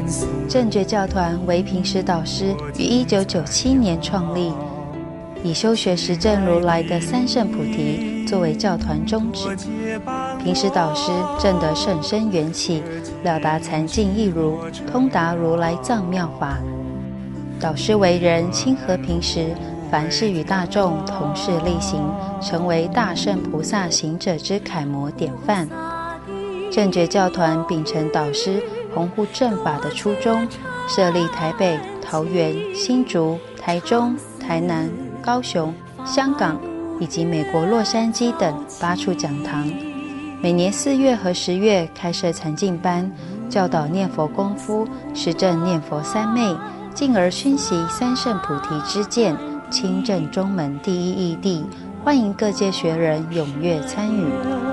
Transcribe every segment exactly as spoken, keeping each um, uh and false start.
正觉教团为平时导师于一九九七年创立，以修学实证如来的三圣菩提作为教团宗旨。平时导师证得甚深缘起，了达禅境义如，通达如来藏妙法。导师为人亲和平时，凡事与大众同事力行，成为大圣菩萨行者之楷模典范。正觉教团秉承导师弘护正法的初衷，设立台北、桃园、新竹、台中、台南、高雄、香港以及美国洛杉矶等八处讲堂，每年四月和十月开设禅净班，教导念佛功夫，实证念佛三昧，进而熏习三圣菩提之见，亲证中门第一义谛，欢迎各界学人踊跃参与。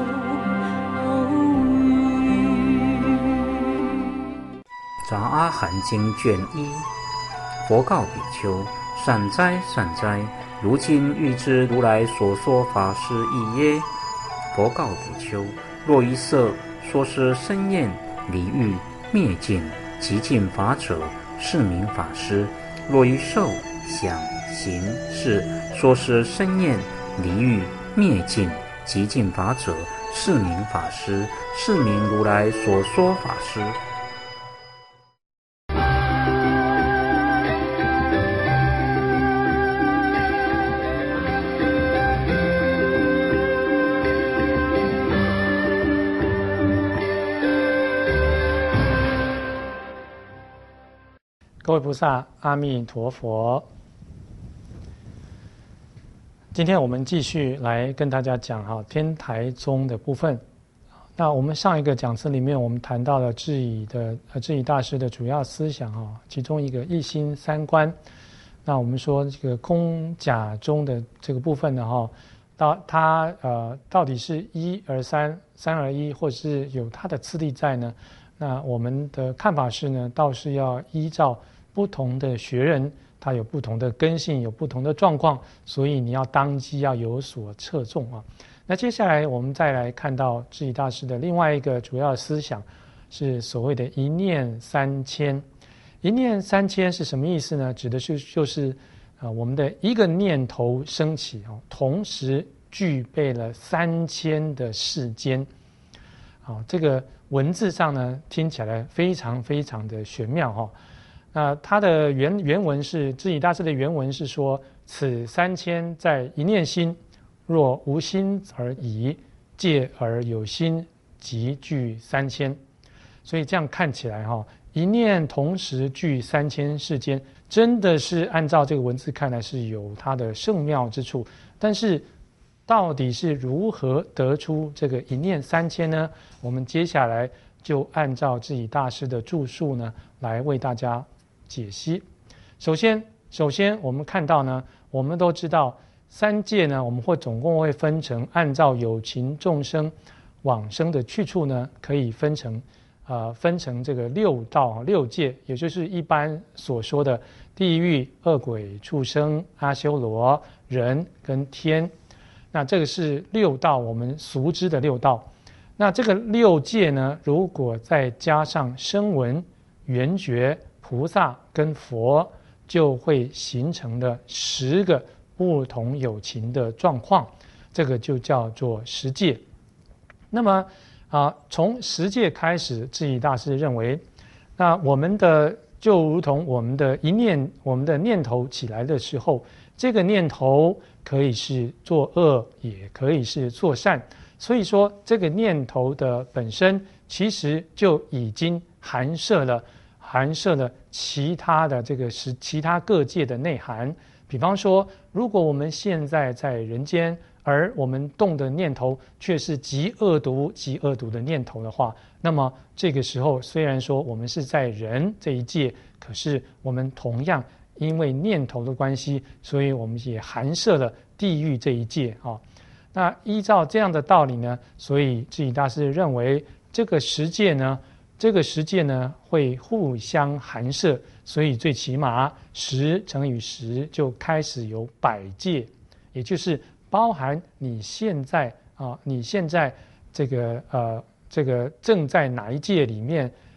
杂阿含经卷一，佛告比丘：善哉善哉，如今欲知如来所说法是义耶？佛告比丘：若一色说是生厌离欲灭尽极尽法者，是名法师；若一受想行识说是生厌离欲灭尽极尽法者，是名法师，是名如来所说法师。 各位菩萨，阿弥陀佛。今天我们继续来跟大家讲哈天台宗的部分。那我们上一个讲次里面，我们谈到了智以的呃智以大师的主要思想哈，其中一个一心三观。那我们说这个空假中的这个部分呢哈，到它呃到底是一而三，三而一，或者是有它的次第在呢？那我们的看法是呢，倒是要依照不同的学人，他有不同的根性，有不同的状况，所以你要当机要有所侧重啊。那接下来我们再来看到智以大师的另外一个主要的思想，是所谓的一念三千。一念三千是什么意思呢？指的是就是啊、呃、我们的一个念头升起啊，同时具备了三千的世间。啊，这个文字上呢听起来非常非常的玄妙哈。那它的原原文是智以大师的原文是说：此三千在一念心，若无心而已，戒而有心，即具三千。所以这样看起来哈，一念同时具三千世间，真的是按照这个文字看来是有它的圣妙之处。但是到底是如何得出这个一念三千呢？我们接下来就按照智以大师的著述呢，来为大家解析。首先，首先我们看到呢，我们都知道三界呢，我们会总共会分成，按照有情众生往生的去处呢，可以分成呃分成这个六道六界，也就是一般所说的地狱、恶鬼、畜生、阿修罗、人跟天。那这个是六道，我们俗知的六道。那这个六界呢，如果再加上声闻、缘觉、菩萨跟佛，就会形成了十个不同有情的状况，这个就叫做十界。那么啊，从十界开始，智以大师认为，那我们的就如同我们的一念，我们的念头起来的时候，这个念头可以是作恶，也可以是作善。所以说，这个念头的本身其实就已经含摄了含摄了其他的这个是其他各界的内涵。比方说，如果我们现在在人间，而我们动的念头却是极恶毒、极恶毒的念头的话，那么这个时候虽然说我们是在人这一界，可是我们同样因为念头的关系，所以我们也含摄了地狱这一界啊。那依照这样的道理呢，所以智以大师认为这个十界呢，这个十界呢会互相含摄，所以最起码十乘以十就开始有百界，也就是包含你现在啊，你现在这个呃这个正在哪一界里面，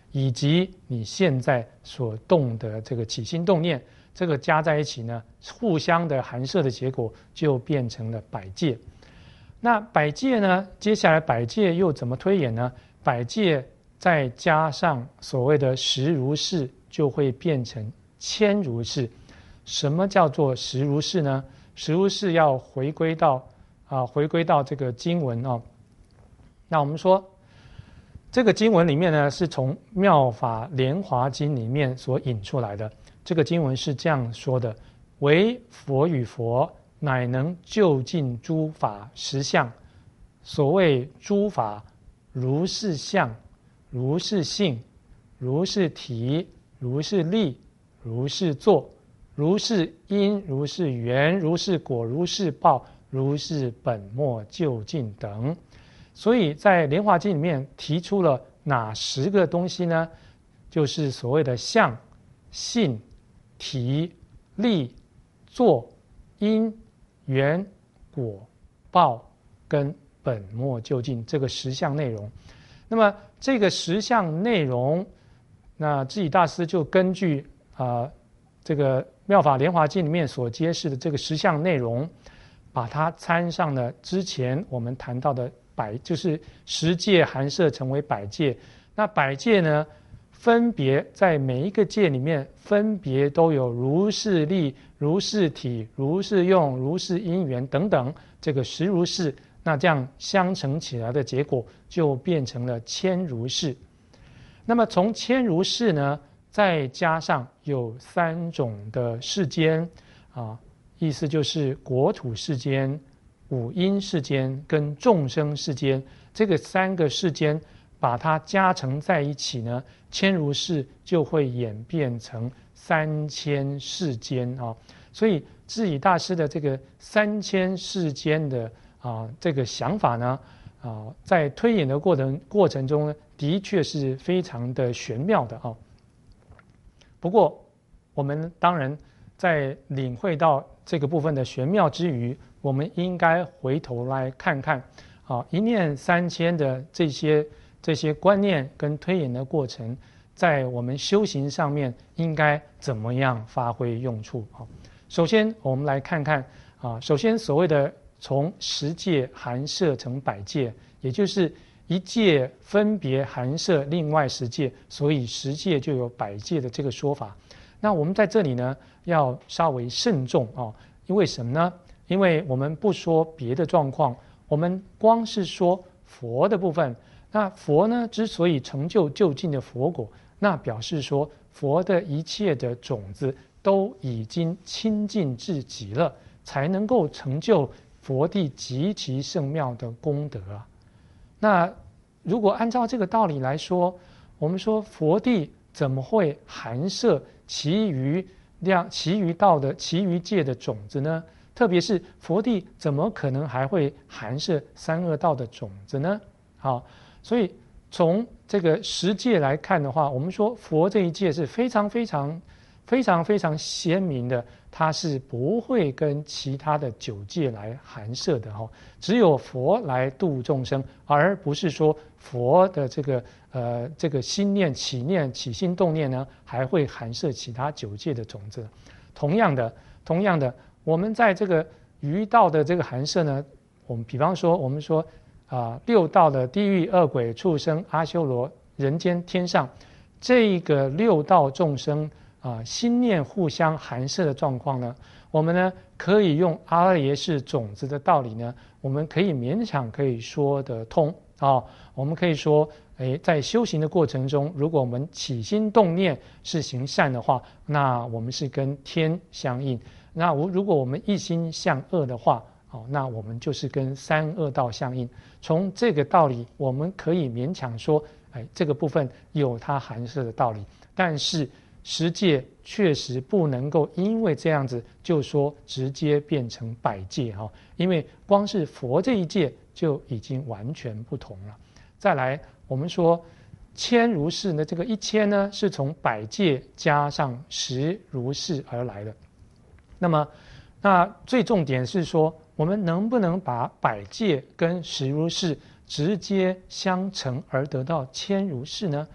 以及你现在所动的这个起心动念，这个加在一起呢，互相的含摄的结果就变成了百界。那百界呢，接下来百界又怎么推演呢？百界再加上所谓的十如是，就会变成千如是。什么叫做十如是呢？十如是要回归到啊，回归到这个经文啊。那我们说，这个经文里面呢，是从《妙法莲华经》里面所引出来的。这个经文是这样说的：唯佛与佛，乃能究竟诸法实相。所谓诸法，如是相，如是性，如是体，如是力，如是作，如是因，如是缘，如是果，如是报，如是本末究竟等。所以在莲华经里面提出了哪十个东西呢？就是所谓的相、性、体、力、作、因、缘、果、报跟本末究竟这个十项内容。那么这个十项内容，那智己大师就根据啊、呃、这个妙法莲华经里面所揭示的这个十项内容，把它参上了之前我们谈到的百，就是十界含摄成为百界。那百界呢，分别在每一个界里面，分别都有如是力、如是体、如是用、如是因缘等等，这个十如是。那这样相乘起来的结果，就变成了千如是。那么从千如是呢，再加上有三种的世间啊，意思就是国土世间、五阴世间跟众生世间，这个三个世间把它加成在一起呢，千如是就会演变成三千世间啊。所以智己大师的这个三千世间的啊这个想法呢，啊在推演的过程过程中呢，的确是非常的玄妙的啊。不过我们当然在领会到这个部分的玄妙之余，我们应该回头来看看啊，一念三千的这些这些观念跟推演的过程，在我们修行上面应该怎么样发挥用处啊？首先我们来看看啊，首先所谓的从十界含摄成百界，也就是一界分别含摄另外十界，所以十界就有百界的这个说法。那我们在这里呢，要稍微慎重啊，因为什么呢？因为我们不说别的状况，我们光是说佛的部分。那佛呢，之所以成就究竟的佛果，那表示说佛的一切的种子都已经清净至极了，才能够成就佛地极其圣妙的功德啊。那如果按照这个道理来说，我们说佛地怎么会含摄其余量、其余道的、其余界的种子呢？特别是佛地怎么可能还会含摄三恶道的种子呢？好，所以从这个十界来看的话，我们说佛这一界是非常非常非常非常鲜明的，它是不会跟其他的九界来含摄的哈，只有佛来度众生，而不是说佛的这个呃这个心念、起念、起心动念呢，还会含摄其他九界的种子。同样的，同样的，我们在这个余道的这个含摄呢，我们比方说，我们说啊、呃、六道的地狱、恶鬼、畜生、阿修罗、人间、天上，这个六道众生啊，心念互相含摄的状况呢，我们呢可以用阿赖耶识种子的道理呢，我们可以勉强可以说得通啊、哦。我们可以说，哎，在修行的过程中，如果我们起心动念是行善的话，那我们是跟天相应；那如果我们一心向恶的话，哦，那我们就是跟三恶道相应。从这个道理，我们可以勉强说，哎，这个部分有它含摄的道理，但是十界确实不能够因为这样子就说直接变成百界哈，因为光是佛这一界就已经完全不同了。再来，我们说千如是呢，这个一千呢是从百界加上十如是而来的。那么，那最重点是说，我们能不能把百界跟十如是直接相乘而得到千如是呢？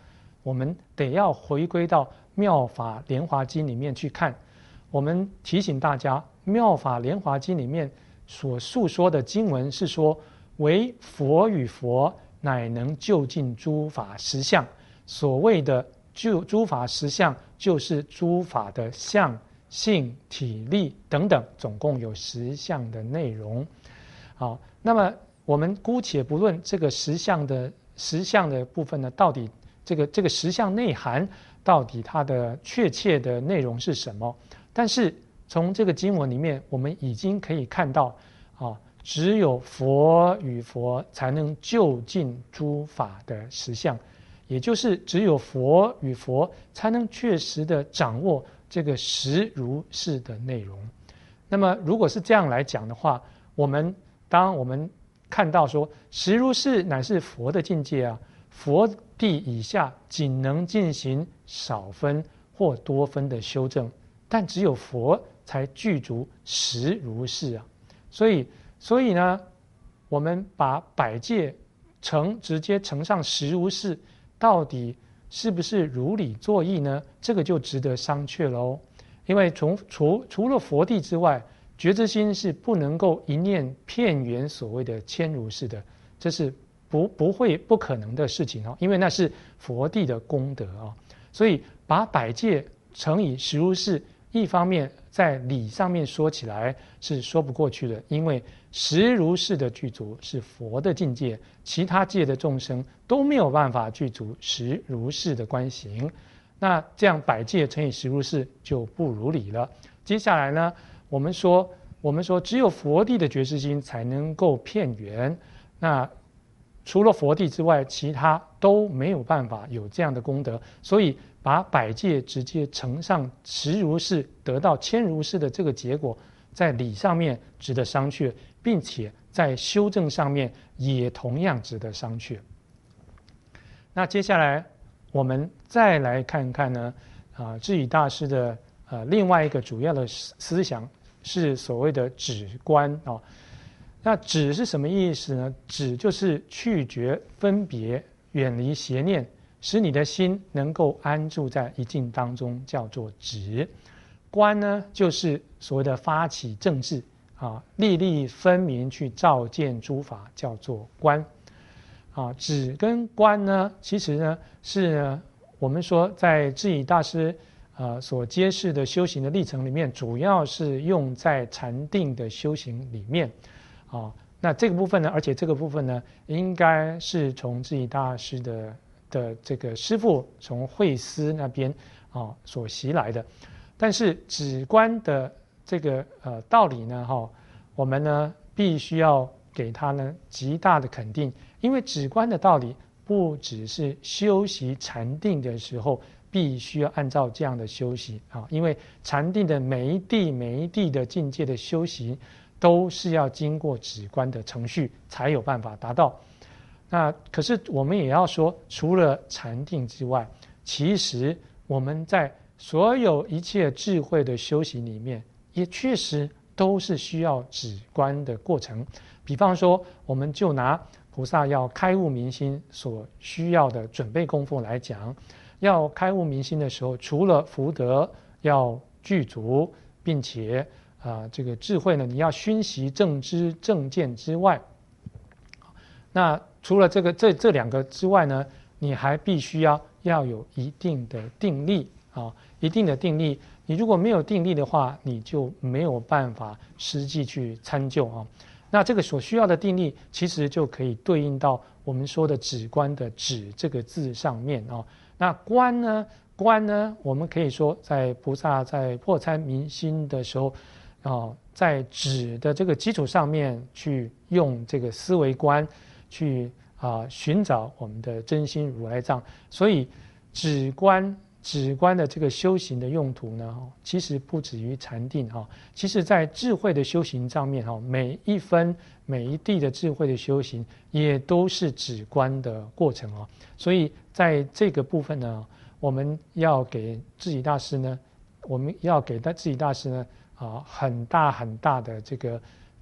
我们得要回归到《妙法莲华经》里面去看。我们提醒大家，《妙法莲华经》里面所述说的经文是说，唯佛与佛乃能究竟诸法实相。所谓的就诸法实相，就是诸法的相、性、体、力等等，总共有十项的内容。好，那么我们姑且不论这个十项的十项的部分呢，到底这个这个十项内涵到底它的确切的内容是什么？但是从这个经文里面，我们已经可以看到，啊，只有佛与佛才能究竟诸法的实相。也就是只有佛与佛才能确实的掌握这个实如是的内容。那么如果是这样来讲的话，我们当我们看到说实如是乃是佛的境界啊，佛地以下仅能进行少分或多分的修正，但只有佛才具足实如是啊。所以所以呢，我们把百界乘直接乘上实如是，到底是不是如理作意呢？这个就值得商榷了哦。因为从除除了佛地之外，觉知心是不能够一念片圆所谓的千如是的，这是不不会不可能的事情哦。因为那是佛地的功德啊，所以把百界乘以实如是，一方面在理上面说起来是说不过去的，因为实如是的具足是佛的境界，其他界的众生都没有办法具足实如是的观行。那这样百界乘以实如是就不如理了。接下来呢，我们说我们说只有佛地的觉知心才能够片圆，那除了佛地之外，其他都没有办法有这样的功德，所以把百界直接乘上实如是，得到千如是的这个结果，在理上面值得商榷，并且在修正上面也同样值得商榷。那接下来我们再来看看呢，啊，智宇大师的呃另外一个主要的思想是所谓的止观啊、哦。那止是什么意思呢？止就是去绝分别，远离邪念，使你的心能够安住在一境当中，叫做止。观呢，就是所谓的发起正智啊，粒粒分明去照见诸法，叫做观啊。止跟观呢，其实呢是呢我们说在智宇大师呃所揭示的修行的历程里面，主要是用在禅定的修行里面啊。那这个部分呢，而且这个部分呢，应该是从智宇大师的的这个师父从慧思那边啊所习来的。但是止观的这个呃道理呢，哈、哦，我们呢必须要给他呢极大的肯定，因为止观的道理不只是修习禅定的时候必须要按照这样的修习啊，因为禅定的每一地每一地的境界的修习，都是要经过止观的程序才有办法达到。那可是我们也要说，除了禅定之外，其实我们在所有一切智慧的修行里面，也确实都是需要止观的过程。比方说，我们就拿菩萨要开悟明心所需要的准备功夫来讲，要开悟明心的时候，除了福德要具足，并且啊、呃，这个智慧呢，你要熏习正知正见之外，那除了这个这这两个之外呢，你还必须要要有一定的定力啊，一定的定力。你如果没有定力的话，你就没有办法实际去参究啊。那这个所需要的定力，其实就可以对应到我们说的止观的止这个字上面啊。那观呢，观呢，我们可以说在菩萨在破参明心的时候啊，在止的这个基础上面去用这个思维观去啊寻找我们的真心如来藏。所以止观止观的这个修行的用途呢，其实不止于禅定哈，其实在智慧的修行上面哈，每一分每一地的智慧的修行也都是止观的过程哦。所以在这个部分呢，我们要给智宇大师呢，我们要给智宇大师呢啊很大很大的这个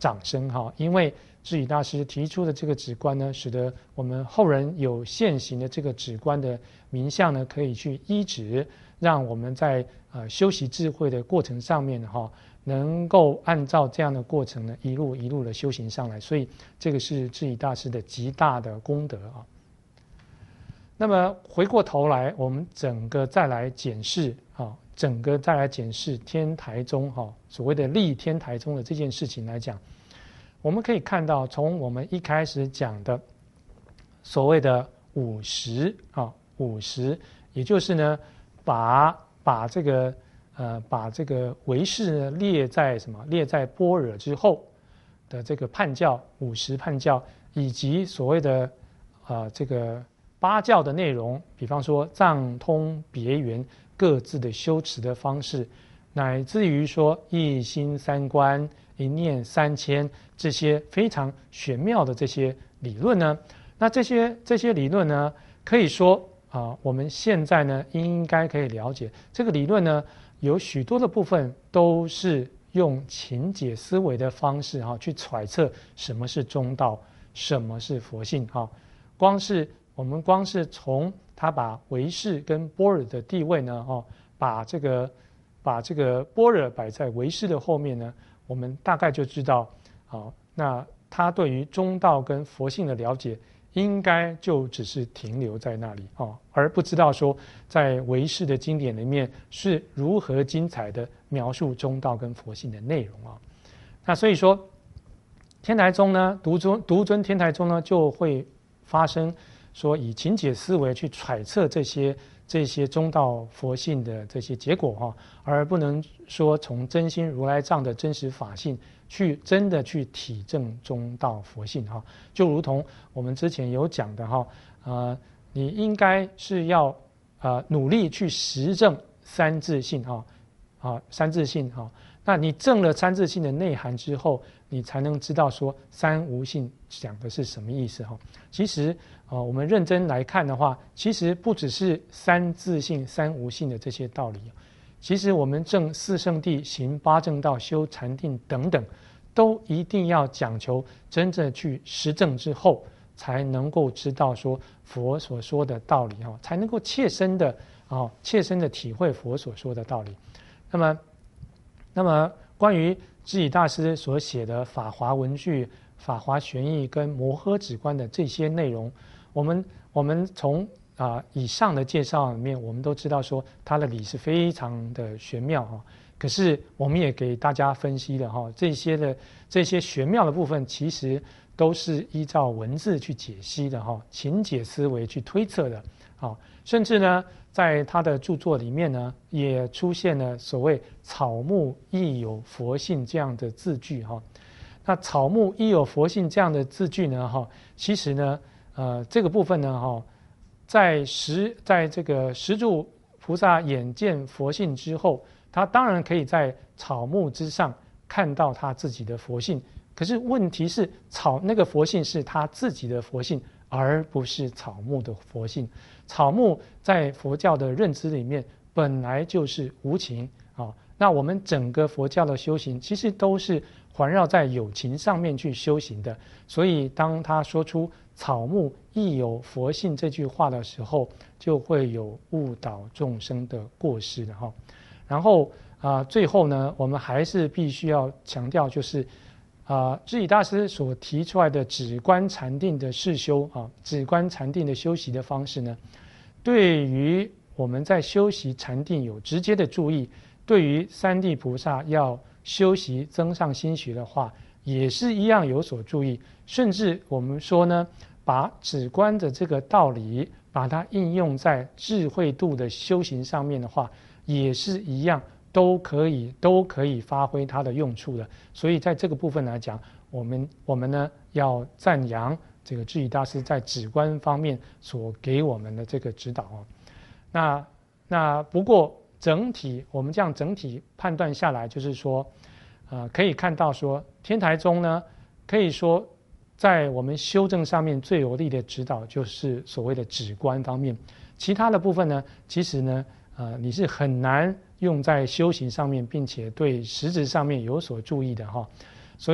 掌声哈，因为智以大师提出的这个止观呢，使得我们后人有现行的这个止观的名相呢，可以去依止，让我们在呃修习智慧的过程上面哈，能够按照这样的过程呢，一路一路的修行上来，所以这个是智以大师的极大的功德啊。那么回过头来，我们整个再来检视啊，整个再来检视天台宗哈，所谓的立天台宗的这件事情来讲，我们可以看到，从我们一开始讲的所谓的五十啊，五十，也就是呢，把把这个呃把这个唯识呢列在什么？列在般若之后的这个判教，五十判教，以及所谓的啊、呃、这个八教的内容，比方说藏通别圆各自的修持的方式，乃至于说一心三观、一念三千这些非常玄妙的这些理论呢，那这些这些理论呢，可以说啊，我们现在呢应该可以了解，这个理论呢有许多的部分都是用情解思维的方式哈、啊、去揣测什么是中道，什么是佛性哈、啊。光是我们光是从他把唯识跟般若的地位呢，哦，把这个把这个般若摆在唯识的后面呢，我们大概就知道，好，那他对于中道跟佛性的了解，应该就只是停留在那里哦，而不知道说在唯识的经典里面是如何精彩的描述中道跟佛性的内容啊。那所以说，天台宗呢，独尊独尊天台宗呢，就会发生说以情解思维去揣测这些这些中道佛性的这些结果哈，而不能说从真心如来藏的真实法性去真的去体证中道佛性哈，就如同我们之前有讲的哈，呃，你应该是要呃努力去实证三自性哈，啊三自性哈，那你证了三自性的内涵之后，你才能知道说三无性讲的是什么意思哈。其实呃，我们认真来看的话，其实不只是三自性、三无性的这些道理，其实我们证四圣谛、行八正道、修禅定等等，都一定要讲求真正去实证之后，才能够知道说佛所说的道理哈，才能够切身的啊，切身的体会佛所说的道理。那么，那么关于智以大师所写的《法华文句》《法华玄义》跟《摩诃止观》的这些内容，我们我们从啊、呃、以上的介绍里面，我们都知道说它的理是非常的玄妙哈。可是我们也给大家分析了哈，这些的这些玄妙的部分，其实都是依照文字去解析的哈，情解思维去推测的啊。甚至呢，在他的著作里面呢，也出现了所谓草木亦有佛性这样的字句哈。那草木亦有佛性这样的字句呢哈，其实呢。呃，这个部分呢，哈，在十在这个十住菩萨眼见佛性之后，他当然可以在草木之上看到他自己的佛性。可是问题是，草那个佛性是他自己的佛性，而不是草木的佛性。草木在佛教的认知里面本来就是无情啊。那我们整个佛教的修行，其实都是环绕在有情上面去修行的。所以，当他说出草木亦有佛性这句话的时候，就会有误导众生的过失的哈。然后啊、呃，最后呢，我们还是必须要强调，就是啊，智以大师所提出来的止观禅定的示修啊，止观禅定的修习的方式呢，对于我们在修习禅定有直接的注意，对于三地菩萨要修习增上心学的话，也是一样有所注意。甚至我们说呢，把止观的这个道理，把它应用在智慧度的修行上面的话，也是一样，都可以都可以发挥它的用处的。所以在这个部分来讲，我们我们呢要赞扬这个智以大师在止观方面所给我们的这个指导哦。那那不过整体我们这样整体判断下来，就是说，呃，可以看到说天台宗呢，可以说在我们修正上面最有力的指导就是所谓的止观方面，其他的部分呢，其实呢，呃，你是很难用在修行上面，并且对实质上面有所注意的哈。所以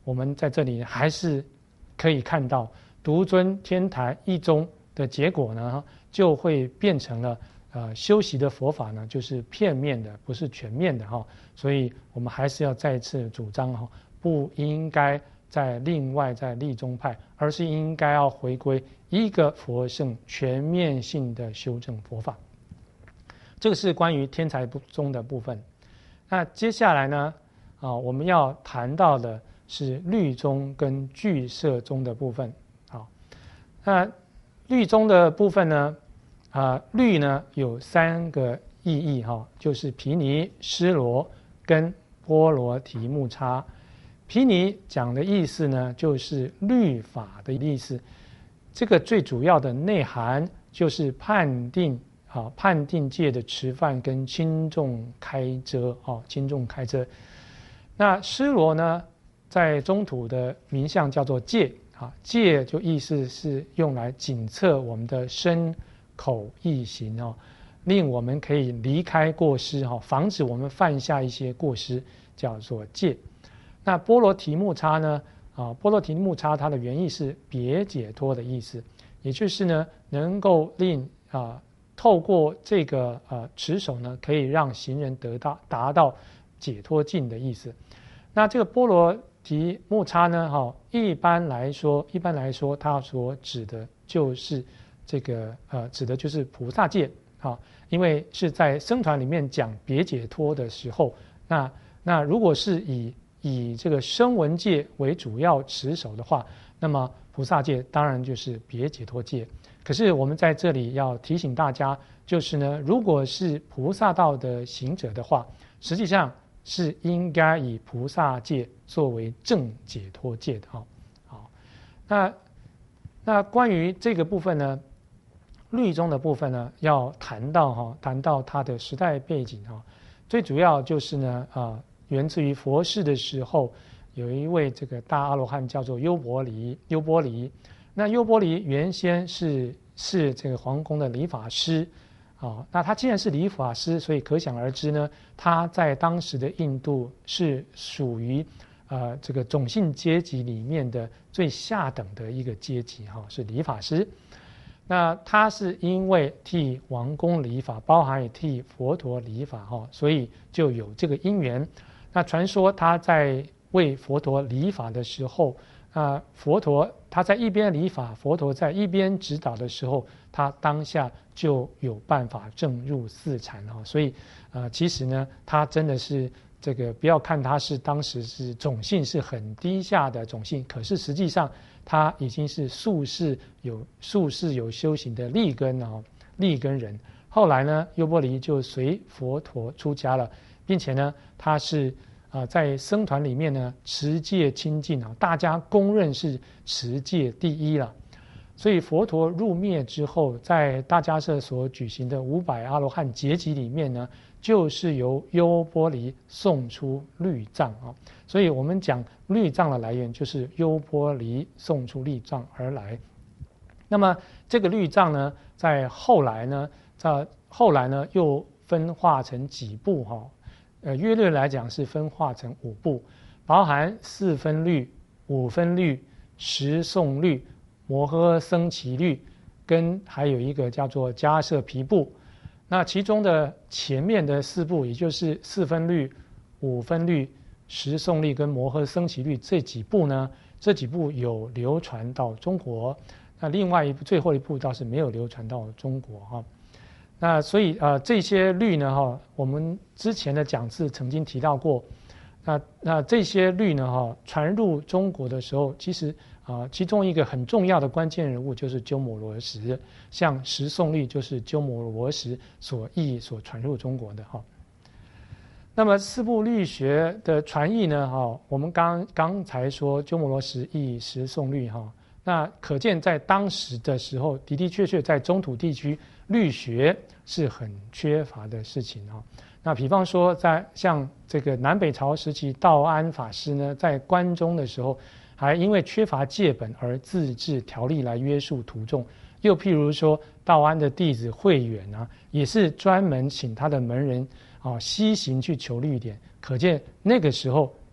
我们在这里还是可以看到独尊天台一宗的结果呢，就会变成了呃修习的佛法呢，就是片面的，不是全面的哈。所以我们还是要再次主张哈，不应该在另外在立宗派，而是应该要回归一个佛圣全面性的修正佛法。这个是关于天台宗的部分。那接下来呢，啊，我们要谈到的是律宗跟俱舍宗的部分。好，那律宗的部分呢，啊，律呢有三个意义哈，就是毗尼、尸罗跟波罗提木叉。毗尼讲的意思呢，就是律法的意思。这个最主要的内涵就是判定啊，判定戒的持犯跟轻重开遮啊，轻重开遮。那尸罗呢，在中土的名相叫做戒啊，戒就意思是用来检测我们的身口意行哦，令我们可以离开过失哈，防止我们犯下一些过失，叫做戒。那波罗提木叉呢？啊，波罗提木叉它的原意是别解脱的意思，也就是呢，能够令啊，透过这个呃持守呢，可以让行人得到达到解脱境的意思。那这个波罗提木叉呢，哈、哦，一般来说，一般来说，它所指的就是这个呃，指的就是菩萨戒啊、哦，因为是在僧团里面讲别解脱的时候，那那如果是以以这个声闻戒为主要持守的话，那么菩萨戒当然就是别解脱戒。可是我们在这里要提醒大家，就是呢，如果是菩萨道的行者的话，实际上是应该以菩萨戒作为正解脱戒的哈。好，那那关于这个部分呢，律宗的部分呢，要谈到哈，谈到它的时代背景哈，最主要就是呢啊。源自于佛世的时候，有一位这个大阿罗汉叫做优婆离。优婆离，那优婆离原先是是这个皇宫的理发师，啊、哦，那他既然是理发师，所以可想而知呢，他在当时的印度是属于呃这个种姓阶级里面的最下等的一个阶级哈、哦，是理发师。那他是因为替王公理发，包含也替佛陀理发哈、哦，所以就有这个因缘。那传说他在为佛陀理发的时候，啊，佛陀他在一边理发，佛陀在一边指导的时候，他当下就有办法证入四禅哈。所以，呃，其实呢，他真的是这个不要看他是当时是种姓是很低下的种姓，可是实际上他已经是宿世有宿世有修行的利根啊，利根人。后来呢，优婆离就随佛陀出家了，并且呢，他是啊、呃、在僧团里面呢持戒清净啊，大家公认是持戒第一了。所以佛陀入灭之后，在大迦叶所举行的五百阿罗汉结集里面呢，就是由优婆离送出律藏啊。所以我们讲律藏的来源，就是优婆离送出律藏而来。那么这个律藏呢，在后来呢，在后来呢又分化成几部哈，呃，约略来讲是分化成五部，包含四分律、五分律、十诵律、摩诃僧祇律，跟还有一个叫做迦摄毗部。那其中的前面的四部，也就是四分律、五分律、十诵律跟摩诃僧祇律这几部呢，这几部有流传到中国。那另外一部最后一部倒是没有流传到中国哈。那所以呃这些律呢哈，我们之前的讲次曾经提到过。那那这些律呢哈，传入中国的时候，其实啊、呃、其中一个很重要的关键人物就是鸠摩罗什，像十诵律就是鸠摩罗什所译所传入中国的哈。那么四部律学的传译呢哈，我们刚刚才说鸠摩罗什译十诵律哈。那可见在当时的时候，的的确确在中土地区律学是很缺乏的事情啊。那比方说，在像这个南北朝时期，道安法师呢，在关中的时候，还因为缺乏戒本而自制条例来约束徒众。又譬如说，道安的弟子慧远啊，也是专门请他的门人啊西行去求律典。可见那个时候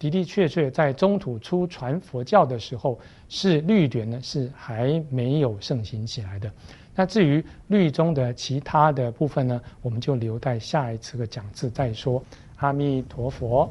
的的确确在中土初传佛教的时候，是律典呢是还没有盛行起来的。那至于律中的其他的部分呢，我们就留待下一次的讲次再说。阿弥陀佛。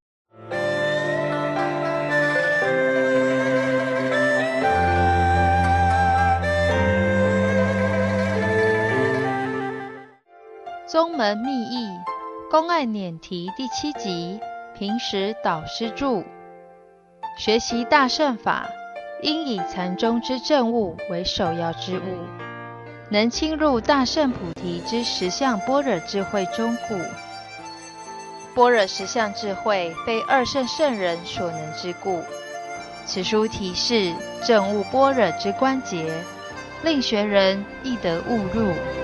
宗门密意公案辇题第七集，平时导师著。学习大乘法，应以禅宗之证悟为首要之物，能侵入大乘菩提之实相般若智慧中故。般若实相智慧非二乘圣人所能之故。此书提示证悟般若之关节，令学人易得悟入。